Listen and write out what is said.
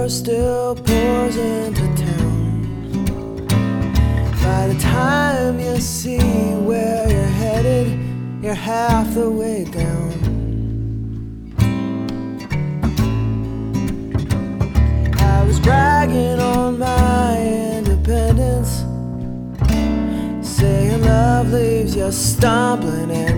river still pours into town. By the time you see where you're headed, you're half the way down. I was bragging on my independence, saying love leaves you stumbling and